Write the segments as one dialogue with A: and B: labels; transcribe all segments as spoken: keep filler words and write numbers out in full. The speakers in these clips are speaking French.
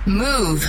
A: Move.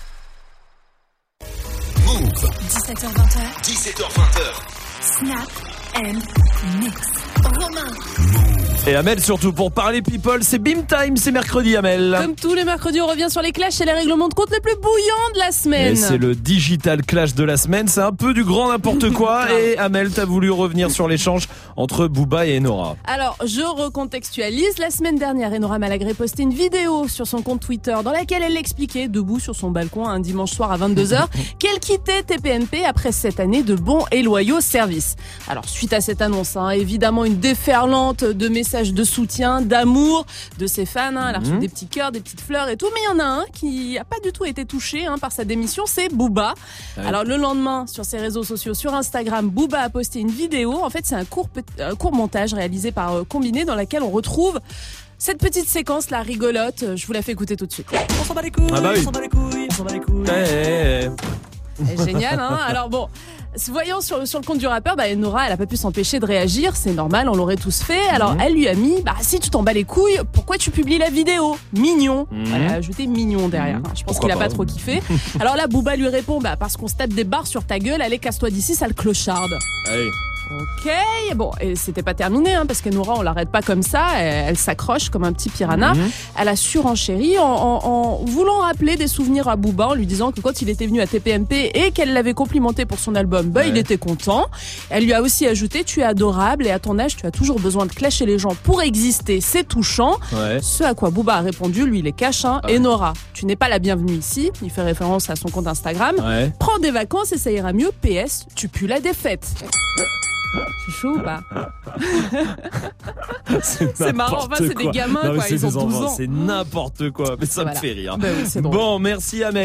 B: Move.
C: dix-sept heures vingt.
B: dix-sept heures vingt.
C: Snap and Mix. Romain.
D: Et Amel surtout pour parler people, c'est Beam Time, c'est mercredi Amel.
E: Comme tous les mercredis, on revient sur les clashs et les règlements de compte les plus bouillants de la semaine.
D: Et c'est le digital clash de la semaine, c'est un peu du grand n'importe quoi. Et Amel, t'as voulu revenir sur l'échange entre Booba et Enora.
E: Alors, je recontextualise. La semaine dernière, Enora Malagré postait une vidéo sur son compte Twitter dans laquelle elle expliquait, debout sur son balcon un dimanche soir à vingt-deux heures, qu'elle quittait T P M P après cette année de bons et loyaux services. Alors, suite à cette annonce, hein, évidemment une déferlante de messages de soutien, d'amour de ses fans. Hein. Elle a reçu mmh. des petits cœurs, des petites fleurs et tout. Mais il y en a un qui a pas du tout été touché hein, par sa démission, c'est Booba. Ouais. Alors le lendemain, sur ses réseaux sociaux, sur Instagram, Booba a posté une vidéo. En fait, c'est un court, un court montage réalisé par euh, Combiné dans laquelle on retrouve cette petite séquence là rigolote. Je vous la fais écouter tout de suite.
F: On s'en bat les couilles,
D: ah bah oui.
F: on s'en bat les couilles, on s'en bat les couilles.
D: Hey, hey, hey.
E: Génial, hein. Alors bon, voyant sur, sur le compte du rappeur, bah, Enora, elle a pas pu s'empêcher de réagir, c'est normal, on l'aurait tous fait. Alors mmh. elle lui a mis, bah si tu t'en bats les couilles, pourquoi tu publies la vidéo ? Mignon. Mmh. Elle a ajouté mignon derrière. Mmh. Je pense pourquoi qu'il a pas, pas trop kiffé. Alors là, Booba lui répond, bah parce qu'on se tape des barres sur ta gueule, allez casse-toi d'ici, sale clocharde.
D: Allez.
E: Ok, bon, et c'était pas terminé, hein, parce qu'Enora, on l'arrête pas comme ça, elle, elle s'accroche comme un petit piranha. Mmh. Elle a surenchéri en, en, en voulant rappeler des souvenirs à Booba, en lui disant que quand il était venu à T P M P et qu'elle l'avait complimenté pour son album, bah, ouais. il était content. Elle lui a aussi ajouté, tu es adorable et à ton âge, tu as toujours besoin de clasher les gens pour exister, c'est touchant. Ouais. Ce à quoi Booba a répondu, lui, il est cash, hein. Ouais. Enora, tu n'es pas la bienvenue ici, il fait référence à son compte Instagram. Ouais. Prends des vacances et ça ira mieux, P S, tu pues la défaite. Je suis chaud ou pas?
D: C'est,
E: c'est marrant, enfin, c'est
D: quoi.
E: des gamins,
D: non,
E: quoi, ils ont douze
D: enfants,
E: ans.
D: C'est n'importe quoi, mais ça voilà. me fait rire.
E: Ben oui, c'est
D: bon, merci Amel.